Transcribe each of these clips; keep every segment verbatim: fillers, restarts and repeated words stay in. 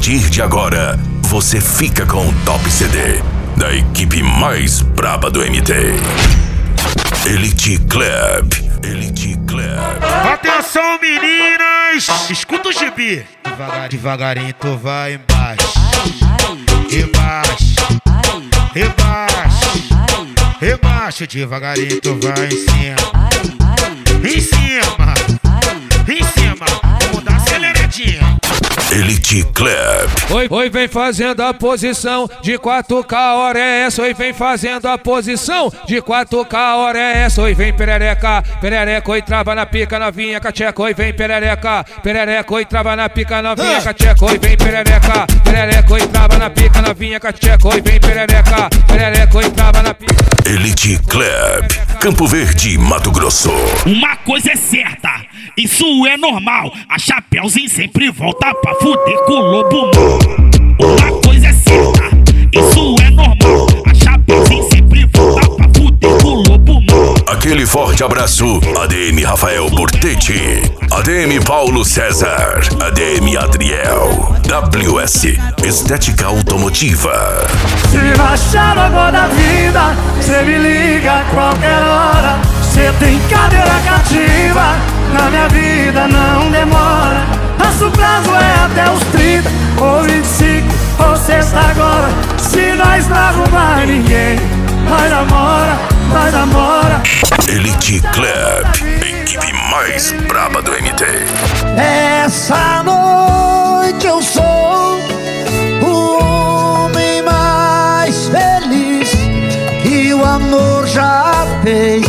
partir de agora, você fica com o Top C D da equipe mais braba do M T. Elite Club. Elite Club. Atenção, meninas! Escuta o gibi. Devagar, devagarinho tu vai embaixo. Embaixo. Embaixo. Embaixo, devagarinho tu vai em cima. Em cima. Em cima. Vamos dar aceleradinha. Elite Club. Oi, oi, vem fazendo a posição de quatro K, hora é essa. Oi, vem fazendo a posição de quatro K, hora é essa. Oi, vem perereca, perereca, oi, trava na pica, novinha, cacheca. Oi, vem perereca, perereca, oi, trava na pica, novinha, cacheca. Oi, vem perereca, perereca, oi, trava na pica, novinha, cacheca. Oi, vem perereca, perereca, oi, trava na pica. Elite Club, Campo Verde, Mato Grosso. Uma coisa é certa, isso é normal. A Chapeuzinho sempre volta pra fuder com o lobo mau. Uma coisa é certa, isso é normal. A Chapeuzinho sempre volta pra fuder com o lobo mau. Aquele forte abraço, A D M Rafael Burtetti, A D M Paulo César, A D M Adriel, W S Estética Automotiva. Se baixar água da vida, cê me liga a qualquer hora. Cê tem cadeira cativa, na minha vida não demora. Nosso prazo é até os trinta, ou vinte e cinco, ou sexta agora. Se nós não arrumar ninguém, nós namora, nós namora. Elite Club, equipe mais braba do M T. Essa noite eu sou o homem mais feliz que o amor já fez.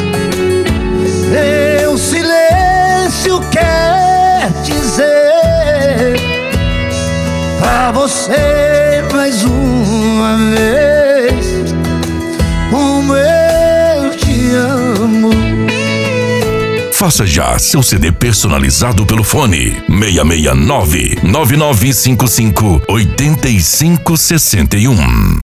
Meu silêncio quer dizer pra você mais uma vez como eu te amo. Faça já seu C D personalizado pelo fone seis seis nove, nove nove cinco cinco, oito cinco seis um.